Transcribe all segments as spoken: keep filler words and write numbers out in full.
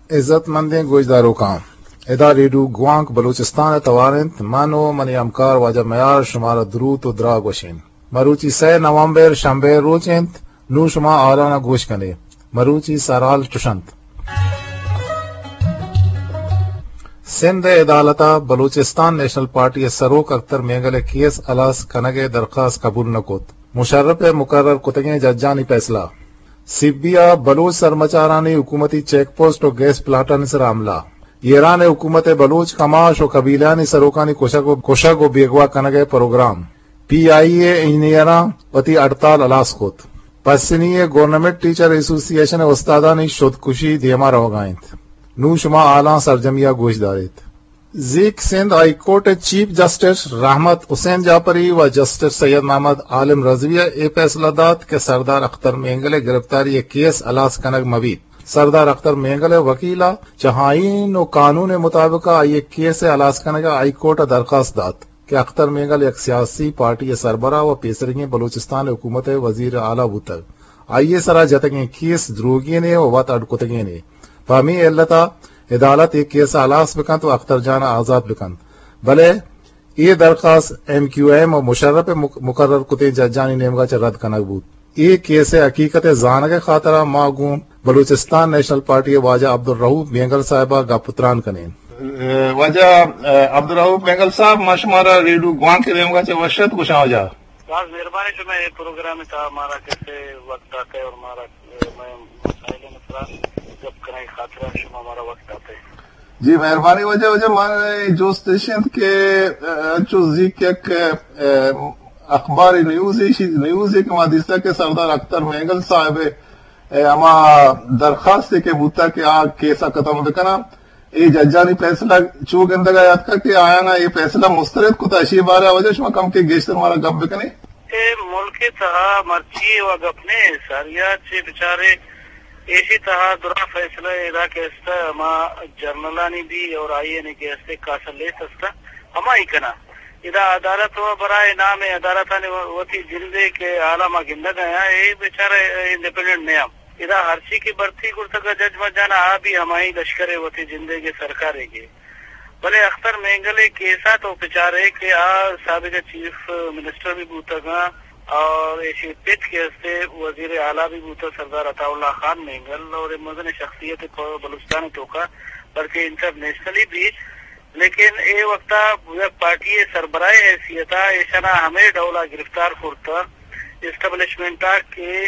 عزت مندیں گوجدارو کام ادا ریڈو گوانک بلوچستان توارنت مانو منی امکار واجہ میار شمارا دروت و درا گوشین مروچی سہ نومبر شنبیر روچنت نو شما آرانا گوش کنے مروچی سارال چشنت سندھ عدالتا بلوچستان نیشنل پارٹی سروک اختر مینگل کیس الاس کنگے درخواست قبول نکوت مشرف مقرر کتگیں ججانی فیصلہ سبیا بلوچ سرمچارانی حکومتی چیک پوسٹ و گیس پلاٹن سر عملہ ایران حکومت بلوچ کماش و قبیلانی سروکانی کوشگ و بیگوا کنگے پروگرام پی آئی اے انجینئراں وتی ہڑتال الاس کوت پسنی گورنمنٹ ٹیچر ایسوسی ایشن استادانی شدکشی دیما روگائنت نو شما آلان سرجمیہ گوش داریت زیک Sindh high court chief justice Rehmat Hussain Jafri و جسٹس سید محمد عالم رضویہ اے فیصلہ داد کہ سردار اختر مینگل گرفتاری کیس الاس کنگ موید سردار اختر مینگل وکیلا چہائین و قانون مطابق یہ کیس الاس کنگ ہائی کورٹ درخواست داد کہ اختر مینگل ایک سیاسی پارٹی سربراہ و پیسرگی بلوچستان حکومت وزیر اعلیٰ بوتر آئیے سرا جتگیں کیس دروگی نے و وط اڈکتگی نے فہمی علتا عدالت ایک کیس الاس بکن تو اختر جانا آزاد بکن بلے یہ درخواست ایم کیو ایم و مشرف مقرر کتے ججانی نیمگا چ رد کنگ بود یہ کیس حقیقت زانگ خاطرہ ماگون بلوچستان نیشنل پارٹی واجہ عبدالرؤف مینگل صاحبہ گا پتران کنین واجہ عبدالرؤف مینگل صاحب ماشمارا ریڈو گوان کے نیمگا چ وشت کچھ آ جا بہت مہربانی سے میں یہ پروگرام تھا ہمارا کیسے وقت آتا ہے اور ہمارا میں مسائل مسئلہ جب کریں خاطرہ شما ہمارا وقت آتا ہے جی مہربانی وجہ وجہ مان جو اسٹیشن کے جو ذکر اخبار نیوز نیوز ایک مادیسہ کے سردار اختر مینگل صاحب اما درخواست کے بوتا کہ آ کیسا ختم بکنا یہ ججانی فیصلہ چو گندگا یاد کر کے آیا نا یہ فیصلہ مسترد کو تشیح بارہ وجہ شما کم کے گیشتر ہمارا گپ بکنے اے ملک تہا مرچی و گپنے ساریات سے بچارے ایسی تہا درا فیصلہ ادا کیستا ہما جرنلانی بھی اور آئیے نے کیستے کاسا لے سستا ہما ہی کنا ادا عدالت و برائے نام عدالتانی وطی جلدے کے عالمہ گندہ گیا یہ بیچارہ انڈیپینڈنٹ نیام ادا ہرچی کی برتی گرتگا جج مجانا آ بھی ہمائی لشکر وطی جلدے کے سرکارے گے بلے اختر مینگلے کیسا تو بیچارے کہ آ سابق چیف منسٹر بھی بوتگا اور ایسی پت کے ہستے وزیر اعلیٰ بھی بوتا سردار عطا اللہ خان مینگل اور مدن شخصیت بلوچستان توکا بلکہ انٹرنیشنلی بھی لیکن اے وقتا پارٹی سربراہ حیثیتا ایشنا ہمیں ڈولا گرفتار کرتا اسٹیبلشمنٹا کے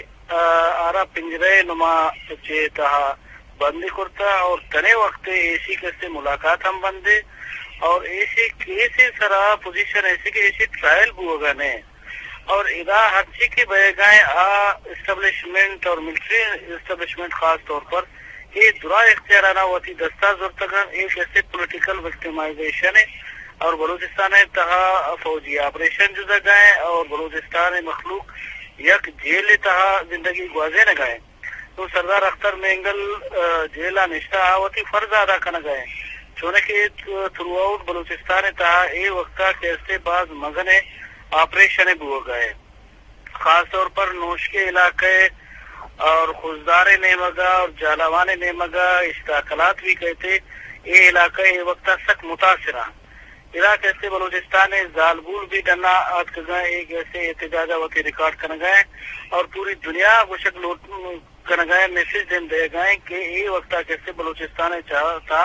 آرا پنجرے نما چیتا بندی کرتا اور تنے وقت ایسی کیسے ملاقات ہم بندے اور ایسی کیسے سرا پوزیشن ایسی کہ ایسی ٹرائل بوگا نے اور ادا ہرچی کی بیگائیں آ اسٹیبلشمنٹ اور ملٹری اسٹیبلشمنٹ خاص طور پر یہ درا اختیارانہ ہوتی دستہ زورتگان ایک ایسے پولیٹیکل وکٹیمائزیشن ہے اور بلوچستان تہا فوجی آپریشن جزا گئے اور بلوچستان مخلوق یک جیل تہا زندگی گوازے نہ گئے تو سردار اختر مینگل جیلا نشتہ آوتی فرض ادا کرنا گئے چونکہ تھرو آؤٹ بلوچستان تہا اے وقتا کیسے بعض مغنے آپریشن بھی ہو گئے خاص طور پر نوش کے علاقے اور خزدار نیمگا اور جالاوان نیمگا اشتاقلات بھی کہتے یہ علاقہ یہ وقت سخت متاثرہ علاقہ ایسے بلوچستان زالبول بھی ڈنا آت گئے ایک ایسے احتجاجہ وقت ریکارڈ کر گئے اور پوری دنیا گوشک لوٹ کر گئے میسیج دن دے گئے کہ یہ وقت کیسے بلوچستان چاہتا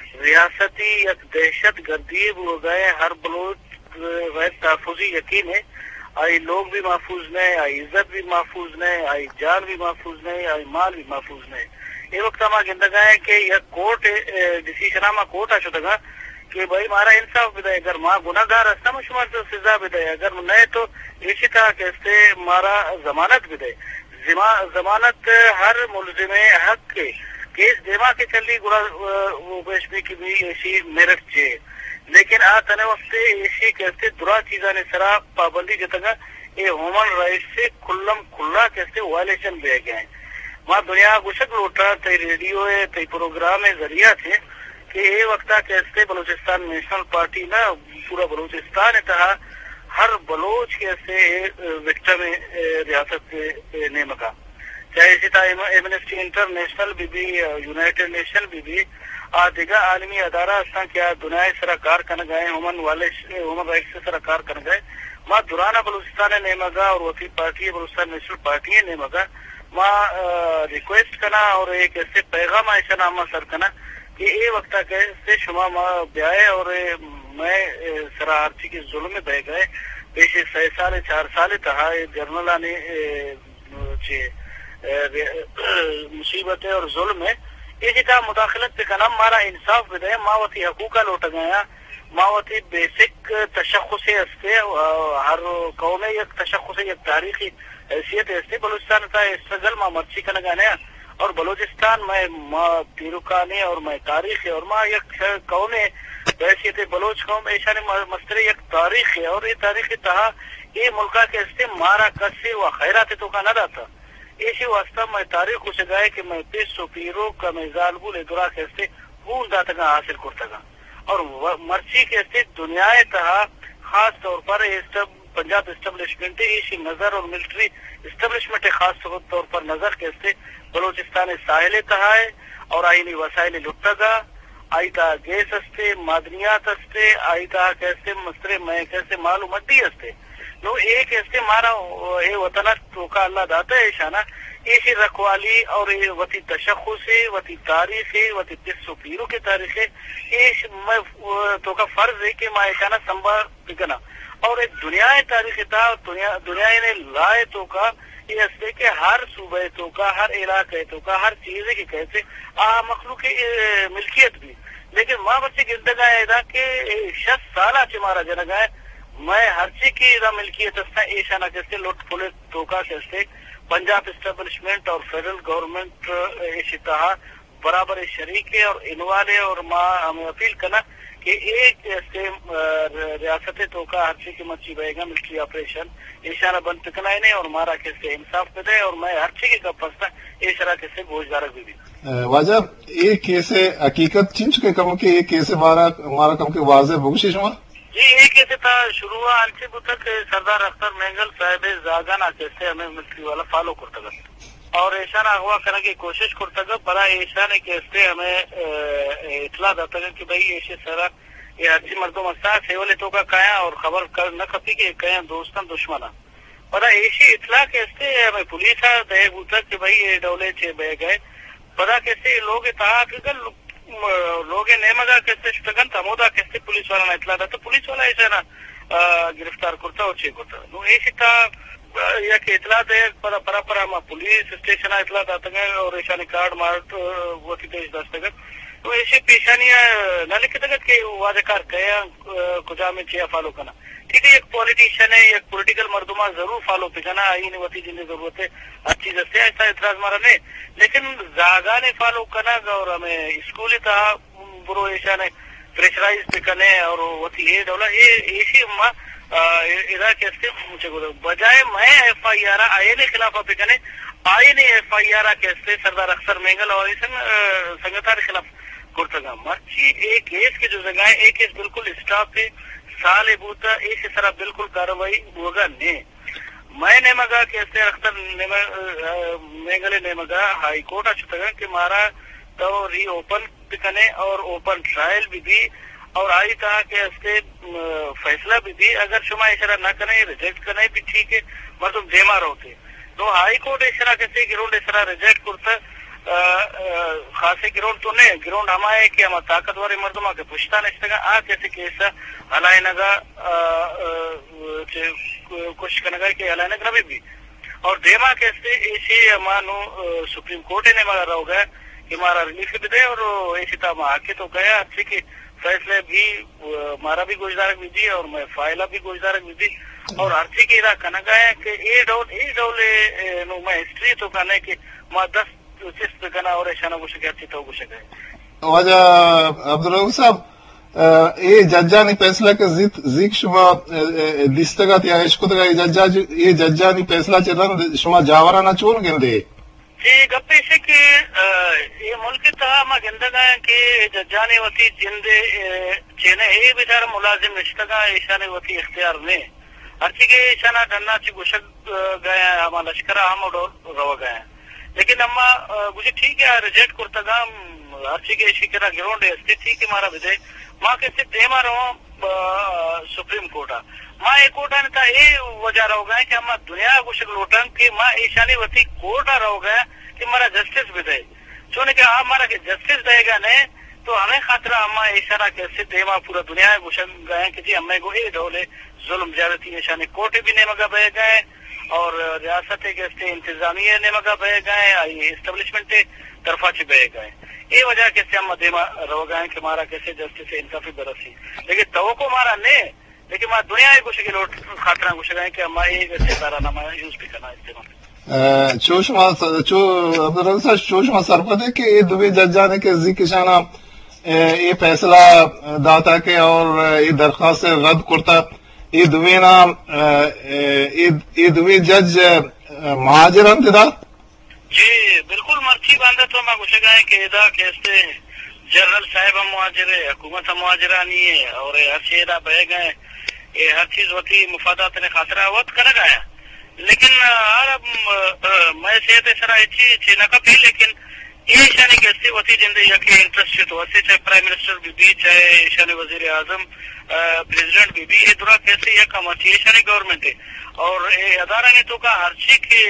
ریاستی یک دہشت گردی ہو گئے ہر بلوچ غیر تحفظی یقین ہے آئی لوگ بھی محفوظ نہیں آئی عزت بھی محفوظ نہیں آئی جان بھی محفوظ نہیں آئی مال بھی محفوظ نہیں یہ وقت ہما گندگا ہے کہ یہ کورٹ ڈیسیشن ہما کورٹ آ چکا کہ بھائی مارا انصاف بھی دے اگر ماں گناہ گار ہستا مشمار تو سزا بھی دے اگر نہیں تو اسی طرح کیسے مارا ضمانت بھی دے ضمانت ہر ملزم حق کے کیس دیما کے چلی گڑا وہ بیشمی کی بھی ایسی میرٹ چاہیے لیکن آ تنے وقت ایسی کیسے درا چیزاں نے سرا پابندی جتگا یہ ہیومن رائٹ سے کھلم کھلا کیسے وائلیشن بہ گئے ہیں وہاں دنیا گشک لوٹا تی ریڈیو ہے تی پروگرام ذریعہ تھے کہ یہ وقتا کیسے بلوچستان نیشنل پارٹی نا پورا بلوچستان تہا ہر بلوچ کیسے وکٹم ریاست نے مکا چاہے اسی طرح ایمنسٹی انٹرنیشنل بھی بھی یونائٹڈ نیشن بھی بھی دیگر عالمی ادارہ استان کیا دنیا سرا کار کن گئے ہیومن والے ہیومن رائٹس سرا کار کن گئے ماں دورانہ بلوچستان نے مگا اور وتی پارٹی بلوچستان نیشنل پارٹی نے مگا ماں ریکویسٹ کرنا اور ایک ایسے پیغام ایسا نامہ سر کرنا کہ یہ وقت سے شما ماں بیائے اور میں سرا ہرچی کے ظلم میں بہ گئے پیشے سی سال چار سال تہا جرنلہ نے مصیبتیں اور ظلم ہے اسی طرح مداخلت پہ کنا مارا انصاف بدے ماوتی حقوقہ لوٹ گیا ماوتی بیسک تشخص استے ہر قوم یک تشخص یک تاریخی حیثیت استے بلوچستان تا استرگل ماں مرچی کنا گانے اور بلوچستان میں ماں پیروکانے اور میں تاریخ اور ماں یک قوم حیثیت بلوچ قوم ایشان مستر یک تاریخ ہے اور یہ تاریخی تہا یہ ملکہ کے استے مارا کسی و خیرات تو کا نہ رہتا اسی واسطہ میں تاریخ کو سگائے کہ میں پیسو پیرو کا میں ظالبو لے درا کہستے بھول داتا گا حاصل کرتا گا اور مرچی کہستے دنیا تہا خاص طور پر پنجاب اسٹیبلشمنٹ اسی نظر اور ملٹری اسٹیبلشمنٹ خاص طور پر نظر کہستے بلوچستان ساحل تہا ہے اور آئینی وسائل لٹا گا آئی تا گیس استے معدنیات استے آئی تا کہستے مسترے میں کہستے معلومتی استے نو ایک ایسے مارا اے وطنہ تو کا اللہ داتا ہے شانہ ایسی رکھوالی اور وطی تشخص ہے وطی تاریخ ہے وطی پسو پیرو کے تاریخ ہے ایش میں تو کا فرض ہے کہ ماں شانہ سنبھا پکنا اور ایک دنیا تاریخ تھا دنیا دنیا نے لائے تو کا یہ اسے کہ ہر صوبہ تو کا ہر علاقے تو کا ہر چیز کی کہتے آ مخلوق ملکیت بھی لیکن ماں بچے گردگا ہے کہ شخص سالہ چمارا جنگا ہے میں ہر چیز کی ادا ملکیت استا ایشانہ کہتے لوٹ پولیس توکا کہتے پنجاب اسٹیبلشمنٹ اور فیڈرل گورنمنٹ ایسی تہا برابر شریک ہے اور انوالے اور ماں ہمیں اپیل کرنا کہ ایک ایسے ریاست توکا ہر چیز کی مچی بہے گا ملٹری آپریشن ایشانہ بند پکنا ہی نہیں اور مارا کہتے انصاف پہ دے اور میں ہر چیز کی کب پستا ایشانہ کہتے گوشدارک بھی بھی واجہ ایک کیسے حقیقت چنچ کے کم کے ایک کیسے مارا مارا کم کے واضح بگوشی شما جی ایک کیسے تھا شروع آنچے بتک سردار اختر مینگل صاحب زاگانا کیسے ہمیں ملٹری والا فالو کرتا گا اور ایشانہ ہوا کرنے کی کوشش کرتا گا برا ایشانہ کیسے ہمیں اطلاع داتا گا کہ بھئی ایشی سرا یہ ہرچی مردم استا سیولے تو کا کھایا اور خبر کر نہ کپی کہ کہیں دوستان دشمنا برا ایشی اطلاع کیسے ہمیں پولیس دے بوتا کہ بھئی یہ ڈولے چھے بے گئے برا کیسے لوگ اتحاق لوگ نیمگا کیسے شتگن تمودا کیسے پولیس والا اطلاع دا تو پولیس والا ایسا نا گرفتار کرتا اور چیک کرتا نو ایسی تا یا کہ اطلاع دے پرا پرا پرا ما پولیس اسٹیشن اطلاع داتا گئے اور ایشانی کارڈ مارٹ وہ تی دیش داستا گئے تو ایسی پیشانیاں نہ لکھتا گئے کہ واضح کار کہیا کجا میں چیا فالو کرنا ٹھیک ہے ایک پولیٹیشن ہے ایک پولیٹیکل مردمہ ضرور فالو پکنا آئی نہیں وطی جنہیں ضرورت ہے ہر چیز سے ایسا اعتراض مارا نہیں لیکن زاگا نے فالو کرنا اور ہمیں اسکولی تھا برو ایشا نے پریشرائز پکنے اور وطی یہ ڈولا یہ ایسی اما ادا کیسے مجھے گو بجائے میں ایف آئی آر آئین خلاف پکنے آئین ایف آئی آر کیسے سردار اختر مینگل اور سنگتار خلاف کرتا مرچی ایک کیس کے جو جگہ ہے ایک کیس بالکل اسٹاپ ہے سال بوتا اس طرح بالکل کاروائی ہوگا نہیں میں نے مگا کیسے اختر مینگل نے مگا ہائی کورٹ اچھتا گا کہ مارا تو ری اوپن پکنے اور اوپن ٹرائل بھی دی اور آئی کہا کہ اس کے فیصلہ بھی دی اگر شما اشارہ نہ کریں ریجیکٹ کرنے بھی ٹھیک ہے مردم دیما رہتے تو ہائی کورٹ اشارہ کیسے گراؤنڈ اشارہ ریجیکٹ کرتا خاصے گراؤنڈ تو نہیں گراؤنڈ ہمارے کہ ہم طاقتور مردمہ کے پشتا نشتے گا آ کیسے کیسا ہلائے نگا کوشش کرنے گا کہ ہلائے نگا بھی اور دیما کیسے اسی ہمانو سپریم کورٹ نے مگا رہو گا کہ ہمارا ریلیف بھی دے اور اسی طرح آکے تو گیا اچھی کہ فیصلے بھی ہمارا بھی گوشدارک بھی دی اور میں فائلہ بھی گوشدارک بھی دی اور ہر چیز کی راہ کھنا گیا کہ اے ڈول اے ڈولے نو میں ہسٹری تو کھانے کہ ماں دس چیز پہ کھنا اور ایشانہ کو شکر چیتا ہو کو شکر واجہ عبدالرحیم صاحب یہ ججانی فیصلہ کے ذکر شما دستگت یا عشقت کا یہ ججانی فیصلہ چلن شما جاورانا چون گندے جی گپے سے کہ یہ ملک تھا ما گندگا ہے کہ ججانی وتی جندے چینے یہ بیچارہ ملازم نشتگا ایشانے وتی اختیار نے ہر چیز کے ایشانہ ڈننا چی گوشک گئے ہیں ہما لشکرہ ہم رو گئے ہیں لیکن اما مجھے ٹھیک ہے ریجیکٹ کرتا گا ہر چیز کے شکرا گراؤنڈ ہے ٹھیک ہے مارا بدے ماں کے دیما رہو سپریم کورٹ ماں ایک کوٹ تھا یہ وجہ رہو گا کہ ہم دنیا کچھ لوٹن کہ ماں ایشانی وتی کوٹ رہو گا کہ ہمارا جسٹس بھی دے چونے کہ آپ ہمارا جسٹس دے گا نہیں تو ہمیں خاطرہ ہم اشارہ کیسے دیما پورا دنیا میں گھسن گئے کہ جی ہمیں کو یہ ڈھولے ظلم زیادتی ایشانی کوٹ بھی نہیں مگا بہ گئے اور ریاست کے انتظامیہ نے مگا بہ گئے اسٹیبلشمنٹ طرفہ سے بہ گئے یہ وجہ کیسے ہم دیما رہو گئے کہ ہمارا کیسے جسٹس انصافی برسی لیکن توقع ہمارا نہیں لیکن میں دنیا ہی کچھ لوٹ خاطرہ کچھ گئے کہ ہم یہ ادارہ نامہ یوز بھی کرنا استعمال چوشما چوشما سرپدے کہ یہ دبئی جج جانے کے ذی کشانہ یہ فیصلہ داتا کے اور یہ درخواست رد کرتا یہ دبئی نا یہ دبئی جج مہاجر انتدا جی بالکل مرچی باندھا تو میں کچھ گئے کہ ادا کیسے جنرل صاحب ہم مہاجر ہے حکومت ہم مہاجرانی ہے اور ہر چیز بہ گئے یہ ہر چیز ہوتی مفادات نے خاطرہ وقت کر گیا لیکن میں صحت سرا اچھی چینا کا بھی لیکن یہ ایشانی کیسے ہوتی زندگی کے انٹرسٹ تو چاہے پرائم منسٹر بھی بھی چاہے ایشانی وزیر اعظم پریزیڈنٹ بھی بھی یہ دورہ کیسے یہ کام ہوتی ہے ایشانی گورنمنٹ ہے اور ادارہ نے تو کا ہر چیز کے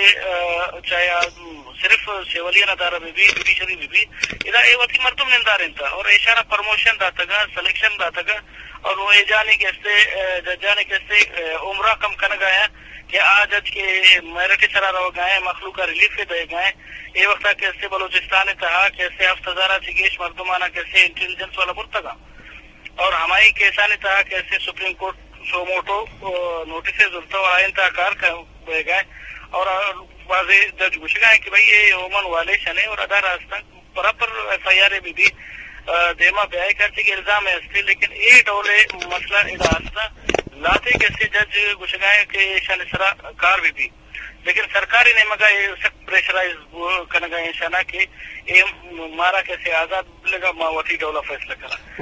چاہے صرف سیولین ادارہ میں بھی جوڈیشری میں بھی ادھر یہ وقتی مردم نندار تھا اور اشارہ پروموشن داتا گا سلیکشن داتا گا اور وہ ایجانی کیسے ججانے کیسے عمرہ کم کرنا گیا کہ آج جج کے میرٹ سرا رہو گئے مخلوق کا ریلیف کے دے گئے یہ وقت کیسے بلوچستان تہا کیسے ہفت ہزارہ چگیش مردمانہ کیسے انٹیلیجنس والا مرتگا اور ہماری کیسا نے تہا کیسے supreme court suo motu notice ضرورت اور آئین تحکار دے گئے اور واضح جج گھس گئے کہ بھائی یہ عموماً والے شنے اور ادا راستہ پراپر ایف آئی آر بھی بھی دیما بیائی کرتی کے الزام ہے اس لیکن یہ ڈولے مسئلہ ادا راستہ لاتے کیسے جج گھس گئے کہ شان سرا کار بھی بھی لیکن سرکاری نے مگا یہ سخت پریشرائز کرنا گئے شانہ کہ یہ مارا کیسے آزاد لگا ماوتی ڈولا فیصلہ کرا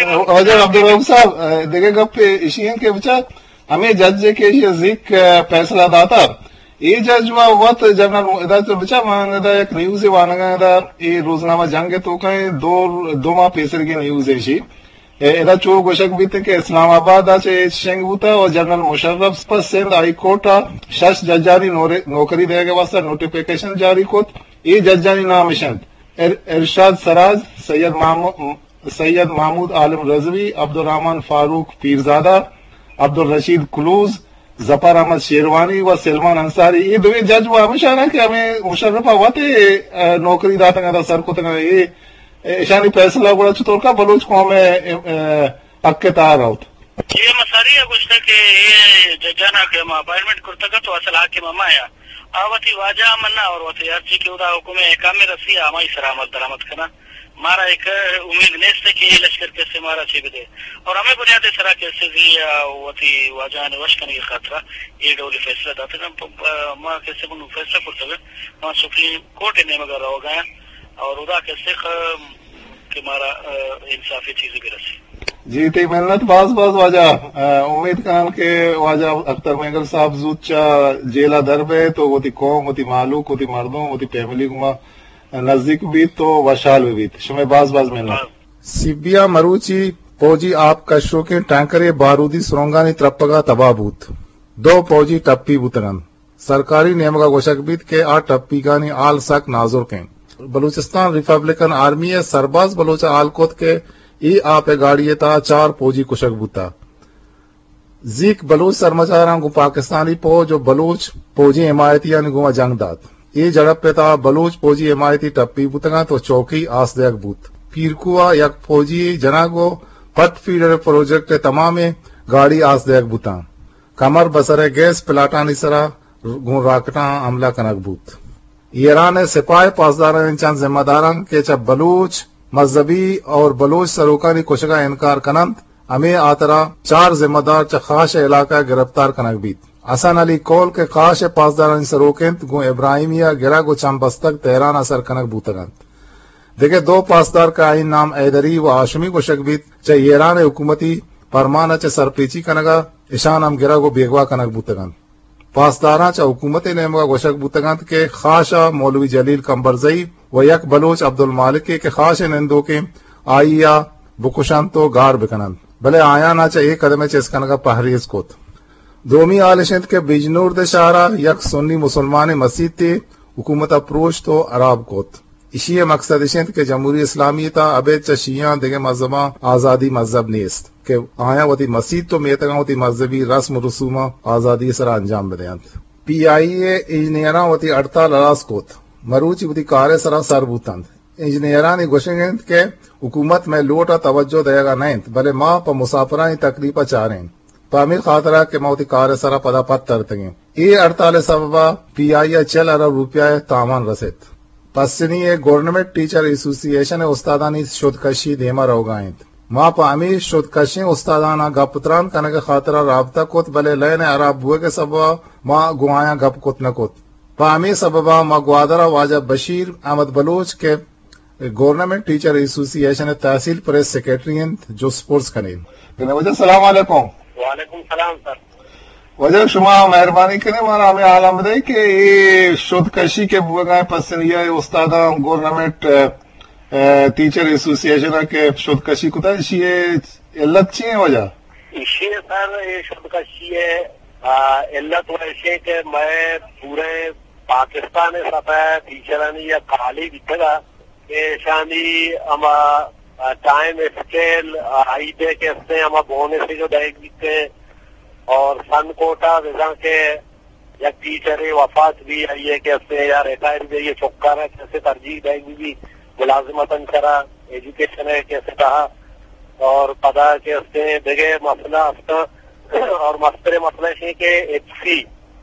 وجہ عبدالرحم صاحب دیکھے گا ایشین کے بچہ ہمیں جج کے ذیک فیصلہ داتا یہ جج ہوا وقت جنرل ادھر بچا مانگا ایک نیوز وانگا دا یہ روزنامہ جنگ تو کہیں دو دو ماہ پیسر کی نیوز ہے ادھر چو گوشک بھی تھے کہ اسلام آباد آچے شنگ ہوتا اور جنرل مشرف پر سندھ ہائی کورٹ شش ججانی نوکری دے گا واسطہ نوٹیفیکیشن جاری کت یہ ججانی نامشند ارشاد سراج سید محمود سید محمود عالم رضوی عبدالرحمن فاروق پیرزادہ عبدالرشید کلوز ظفر احمد شیروانی و سلمان انصاری یہ دو جج وہ ہمیشہ نا کہ ہمیں مشرف ہوا تھے نوکری داتا گا سر کو تنگا یہ ایشانی فیصلہ بڑا چطور کا بلوچ کو ہمیں حق کے تار آؤت یہ مساری ہے کچھ کہ یہ ججانا کہ ہم اپائنمنٹ کرتا گا تو اصل حاکم ہم آیا آواتی واجہ مننا اور واتی ہر چی کی ادا حکومت احکام رسی ہمائی سرامت درامت کرنا مارا ایک امید نیست ہے کہ یہ لشکر کیسے مارا چی بدے اور ہمیں بنیادی سرا کیسے دی واتی واجہ نے وش کرنے کی خاطرہ یہ ڈولی فیصلہ داتا گا ماں کیسے بنو فیصلہ کرتا گا ماں سپریم کورٹ نے مگر رہو گیا اور ادا کیسے کہ مارا انصافی چیزیں بھی رسی جی تی محنت باز باز واجہ امید کان کے واجہ اختر مینگل صاحب زوچا جیلا دربے تو وہ تی قوم وہ تی معلوق وہ تی مردوں وہ تی فیملی گما نزدیک بھی تو وشال بھی شمع باز باز محنت سیبیا مروچی پوجی آپ کشو کے ٹینکرے بارودی سرونگانی ترپگا تباہ بوت دو پوجی ٹپی بوترن سرکاری نیمگا گوشک بیت کے آ ٹپی گانی آل سک نازر کے بلوچستان ریپبلکن آرمی سرباز بلوچا آل کوت کے ای آپ گاڑی تا چار پوجی کشک بوتا زیک بلوچ سرمچاراں گو پاکستانی پو جو بلوچ پوجی حمایتی یعنی گو جنگ دات ای جڑپ پہ تا بلوچ پوجی حمایتی ٹپی بوتگا تو چوکی آس دیک بوت پیرکوا یک پوجی جناگو پٹ فیڈر پروجیکٹ تمام گاڑی آس دیک بوتا کمر بسر گیس پلاٹانی سرا گون راکٹاں عملہ کنک بوت ایران سپاہ پاسداران چند ذمہ داران کے چب بلوچ مذہبی اور بلوچ سروکانی کشگا انکار کنند ہمیں آترا چار ذمہ دار چ خاش علاقہ گرفتار کنک بیت حسن علی کول کے خاش پاسداران سروکند گو ابراہیمیہ گرا گو چمبستک تہران اثر کنک بوتگند دیکھے دو پاسدار کا آئین نام ایدری و آشمی کشک بیت چ ایران حکومتی فرمانہ چ سرپیچی کنگا اشان ہم گرا گو بیگوا کنک بوتگند پاسداراں چا حکومت نعمہ گوشک بوتگانت کے خاشا مولوی جلیل کمبرزئی و یک بلوچ عبد المالک کے خاش نندو کے آئیا بکشان تو گار بکنند بلے آیا نا چا ایک قدم چسکنگا پہریز کوت دومی آل شند کے بجنور دے شارہ یک سنی مسلمان مسجد تے حکومت اپروش تو عراب کوت اسی مقصد شند کے جمہوری اسلامی تا ابے چشیاں دیگے مذہباں آزادی مذہب نیست کہ آیا وتی مسجد تو میتگاں وتی مذہبی رسم رسومہ آزادی سرا انجام بدیاں پی آئی اے انجینئراں وتی ہڑتال اراس کوت مروچی وتی کارے سرا سر بوتند انجینئران گوشنگند کے حکومت میں لوٹا توجہ دے گا نہیں بلے ماں پا مسافران تکلیفہ چاہ رہے ہیں پامیر خاطرہ کے موتی کار سرا پدا پتر تگیں یہ ہڑتال سببا پی آئی اے چل ارب روپیہ تامان رسید پسنی گورنمنٹ ٹیچر ایسوسی ایشن استادانی شدکشی دیما روگائیں ماں پا امیر شدکشی استادانہ گپتران کنگ خاطرہ رابطہ کت بلے لین عراب بوئے کے سببا ماں گوائیاں گپ کت نکت پا امیر سببا ماں گوادرہ واجہ بشیر احمد بلوچ کے government teacher association tehsil press secretary جو سپورٹس کنین السلام علیکم. وعلیکم السلام سر. وجہ شما مہربانی کریں مارا ہمیں عالم دے کہ یہ شدکشی کے بوگائیں پسندیہ استادہ گورنمنٹ ٹیچر ایسوسی ایشن کے شدکشی کتا اسی علت چی ہے وجہ؟ اسی سر یہ شدکشی ہے علت ویسے کہ میں پورے پاکستان سطح ٹیچرانی یا خالی بکھگا کہ شانی اما ٹائم اسکیل آئی دے کے اس نے اما بونے سے جو دائگ بیتے اور سن کوٹا ویزا کے یا ٹیچر وفات بھی آئیے کہ اس نے یا ریٹائر بھی یہ چکار ہے کیسے ترجیح دائگ بھی بھی ملازمتاً کرا ایجوکیشن ہے کیسے کہا اور پدا کہ اس نے دیکھے مسئلہ اور مستر مسئلہ ہے کہ ایچ سی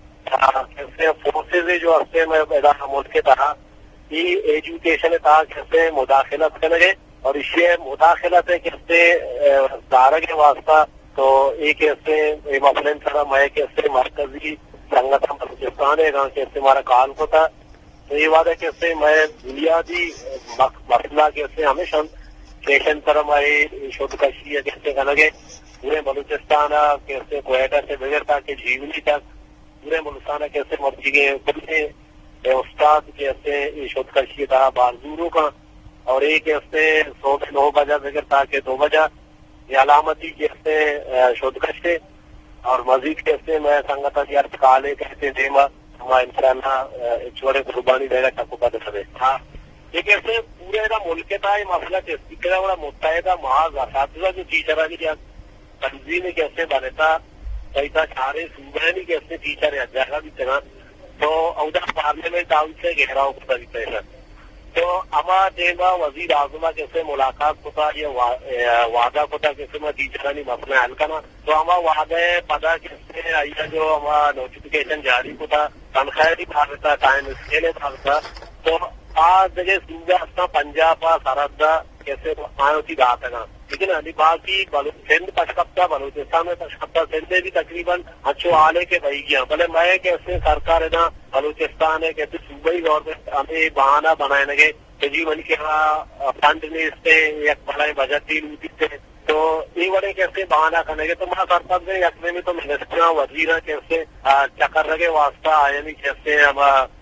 کیسے فورسز جو اس نے میں ادارہ ملک کے تھا یہ ایجوکیشن تھا کیسے مداخلت کرنے اور اس سے مداخلت ہے کیسے دارہ کے واسطہ تو ایک ایسے مثلاً سارا میں کیسے مرکزی سنگھن بلوچستان ہے گاں کیسے ہمارا کال کو تھا تو یہ بات ہے کیسے میں بنیادی مسئلہ کیسے ہمیشہ سیشن سر ہماری شدکشی ہے کیسے کنگے پورے بلوچستان کیسے کوئٹہ سے بغیر تھا کہ جیونی تک پورے بلوچستان کیسے مرضی کے پورے استاد کیسے شدکشی تھا بارزوروں کا اور ایک کیسے سو سے نو بجہ بغیر تھا کہ دو بجہ یہ علامتی کیسے شدکشی اور مزید کیسے میں سنگتن یار کالے کہتے دیما ہما انشاءاللہ چھوڑے قربانی دے گا ٹکو کا دے ہاں یہ کیسے پورے دا ملک تھا یہ مسئلہ کیسے کہ بڑا متحدہ محاذ اساتذہ جو ٹیچر آگی کیا تنظیم کیسے بنے تھا کیسا سارے صوبہ نہیں کیسے ٹیچر ہے جگہ بھی چنا تو اودا پارلیمنٹ ہاؤس سے گہراؤ ہوتا بھی تھا تو اما دیما وزیر اعظمہ کیسے ملاقات کو تھا یہ وعدہ کو تھا کیسے میں ٹیچرانی مسئلہ حل کرنا تو اما وعدہ پدا کیسے آئیے جو ہما نوٹیفکیشن جاری کو تھا تنخواہ بھی بھار تھا ٹائم اسکیل بھار تھا تو آج جگہ صوبہ اپنا پنجاب سرحدہ کیسے آئے ہوتی بات ہے نا لیکن ابھی باقی سندھ پشکپتا بلوچستان میں پشکپتا سندھ میں بھی تقریباً اچھو آلے کے بھائی گیا بھلے میں کیسے سرکار ہے نا بلوچستان ہے کیسے صوبائی گورنمنٹ ہمیں بہانہ بنائے لگے کہ جی من کے یہاں فنڈ نہیں اس سے ایک بڑا بجٹ تھی لوٹی تھے تو یہ بڑے کیسے بہانہ کرنے گے تو میں سرپنچ میں یقین میں تو منسٹر وزیر کیسے چکر لگے واسطہ آئے نہیں کیسے ہم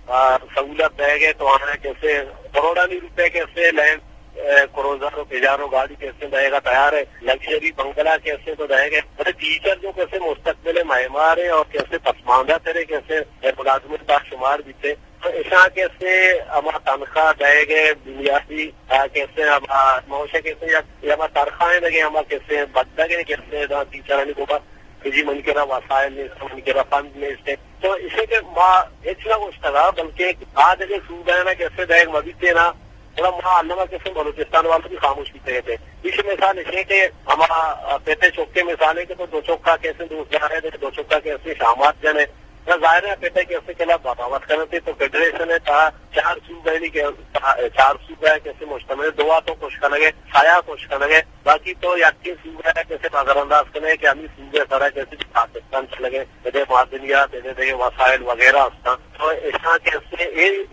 سہولت دے گے تو آنا کیسے کروڑا نہیں روپے کیسے لینڈ کروزاروں پیجاروں گاڑی کیسے دے گا تیار ہے لگژری بنگلہ کیسے تو دے گے ٹیچر جو کیسے مستقبل معمار ہے اور کیسے پسماندہ تیرے کیسے ملازمت کا شمار بھی تھے تو ایسا کیسے ہمارا تنخواہ دے گے بنیادی کیسے معاشے کیسے ہمارا تنخواہیں لگے ہمارا کیسے بد گے کیسے ٹیچر جی من کے رہا وسائل نہیں من کے رہا فنڈ نہیں تو اسے کہ ماں اتنا کچھ تھا بلکہ آج اگر صوبہ ہے نا کیسے دے مزید تھے نا تھوڑا وہاں علامہ کیسے بلوچستان والے بھی خاموش بھی تھے اس مثال اسے کہ ہمارا پیتے چوکے مثال ہے کہ تو دو چوکا کیسے دوسرے جا رہے تھے دو چوکا کیسے شامات جانے ظاہر ہے پیٹے کیسے کے خلاف بغاوت کرنے تھے تو فیڈریشن ہے کہا چار صوبہ نہیں چار صوبہ کیسے مشتمل دعا تو کچھ کرنے گے سایہ کچھ کرنے گے باقی تو یقین صوبہ ہے کیسے نظر انداز کرنے کہ ہمیں صوبہ سر ہے کیسے پاکستان چلے گئے دے معدنیات دے دے وسائل وغیرہ تو ایسا کیسے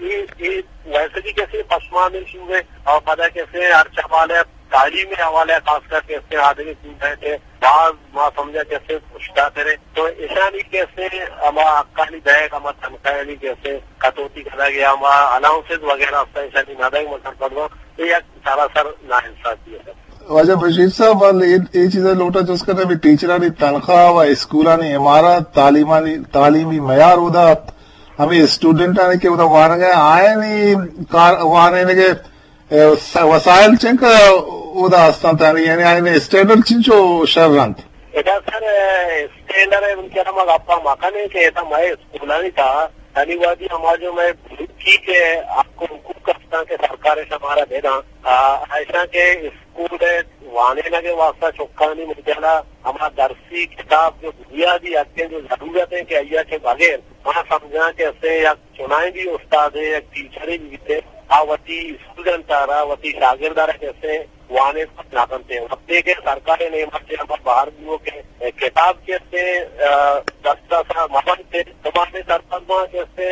ویسے بھی کیسے پسماندہ صوبے اور پتہ کیسے ہر چوال ہے تعلیمی حوالے خاص کر کے اس کے آدمی صوبہ تھے بعض ما سمجھا کیسے پوچھتا کرے تو ایشانی کیسے اما اکانی دائق اما تنخواہی کیسے کٹوتی کرا گیا اما الاؤنسز وغیرہ ایشانی نادائی مطلب پڑھو تو یہ سراسر ناانصافی ہے. وجہ بشیر صاحب یہ چیزیں لوٹا جو اس کا بھی ٹیچرانی تنخواہ و اسکولانی عمارت تعلیمانی تعلیمی معیار ادا ہمیں اسٹوڈنٹ آنے کے ادا وہاں گئے آئے نہیں وہاں رہنے کے وسائل چنک ادا ہستان تانی یعنی آئے اسٹینڈرڈ چنچو شہرانت ایسا سر اسٹینڈرڈ ہے ان کے ہم آپ کا مکانے کے ایسا میں اسکولانی تھا یعنی وادی ہمارا جو میں ٹھیک ہے آپ کو حقوق کرتا کہ سرکار ایسا ہمارا دینا ایسا کہ اسکول ہے وانے لگے واسطہ چوکانی مجھلا ہمارا درسی کتاب جو بنیادی حقیں جو ضرورت ہے کہ ایا کے بغیر وہاں سمجھا کہ ایسے یا چنائیں بھی استاد ہے یا ٹیچر بھی تھے آ وتی اسٹوڈنٹ آ رہا وتی شاگردار کیسے وانے نہ بنتے ہیں اب دیکھیں سرکار نے ہمارے باہر بھی کے کتاب کیسے دستا سا مہن تھے ہمارے سرپنچ کیسے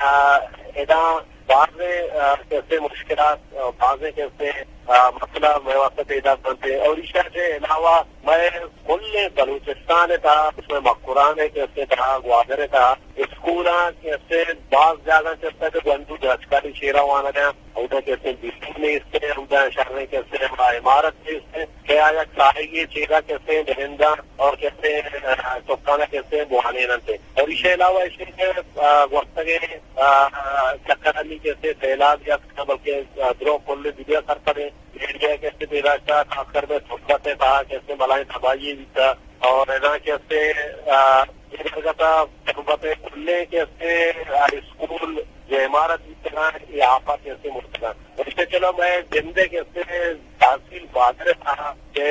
بعض کیسے مشکلات بعض کیسے مسئلہ میں واسطے پیدا کرتے اور اس کے علاوہ میں کل بلوچستان تھا اس میں مقران کیسے تھا گوادر تھا اسکول کیسے بعض جگہ کیسے تو گندو جچکاری شیرا وانا تھا ادھر کیسے بسکٹ میں اس سے ادھر شہر کیسے عمارت سے اس سے کیا چاہیے چیرا کیسے درندہ اور کیسے چوکانا کیسے بہانے تھے اور اس کے علاوہ اس کے وقت کے چکر علی کیسے سیلاب یا بلکہ درو کل دیا کر پڑے میڈیا کیسے میرا تھا خاص کر میں چھوٹے تھا کیسے بلائیں تباہی بھی تھا اور ایسا کیسے کھلے کیسے اسکول جو عمارت بھی طرح یہ آپ کیسے مستقل اور اس سے چلو میں زندے کیسے تحصیل بادر تھا کہ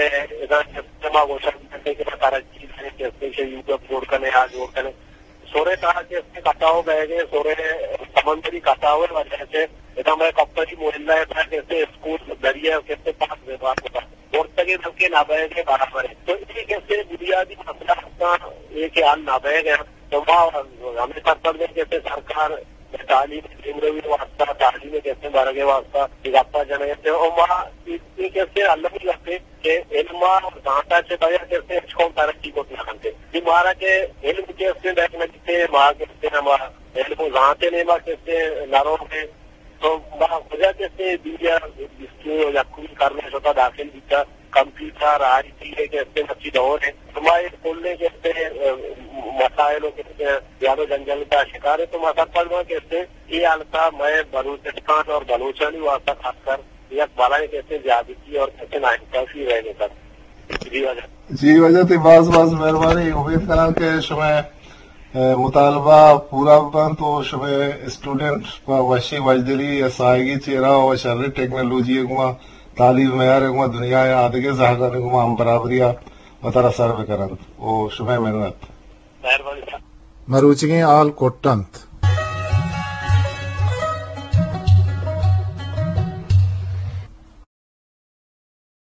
ترقی ہے کیسے یوٹیوب جوڑ کرنے آ جوڑ کرنے سورے کہا کہ اس کے کٹاؤ گئے گئے سورے سمندری کٹاؤ وجہ سے ایسا میں کپڑی محلہ تھا کیسے اسکول دریا کیسے پاس ویوہار ہوتا اور تک دھمکے نہ بہ گئے برابر ہے تو اسی کیسے بنیادی مسئلہ ایک حال نہ بہ گیا تو ہمیں سرپنچ میں کیسے سرکار تعلیم زندگی واسطہ تعلیم کیسے بڑھ گئے واسطہ اضافہ جانے تھے اور وہاں کیسے الگ ہی لگتے کہ علم گانٹا سے بغیر کیسے چھوڑ ترقی کو دکھاتے مارا کے علم کیسے دیکھنا کیسے ماں کیسے ہمارا علم جانتے نہیں ماں کیسے ناروں میں تو وجہ کیسے دنیا یا کوئی کرنے ہوتا داخل بھی تھا کمپیوٹر آئی ٹی ہے کیسے اچھی دور ہے ہمارے کھولنے کیسے مسائلوں کے زیادہ جنجل کا شکار ہے تو مسئلہ پڑھنا کیسے یہ حالتا میں بلوچستان اور بلوچانی واسطہ خاص کر یک بالا کیسے زیادتی اور کیسے ناانصافی رہنے کا جی وجہ جی وجہ تھی بعض بعض مہربانی امید کرا کہ شمع مطالبہ پورا بن تو شمع اسٹوڈنٹ وشی وجدلی یا سائیگی چہرہ و شرری ٹیکنالوجی گما تعلیم معیار گما دنیا یا آدھگے زہرہ گما ہم برابریہ مطارہ سر بکرن او شمع محنت مہربانی مروچگیں آل کوٹنت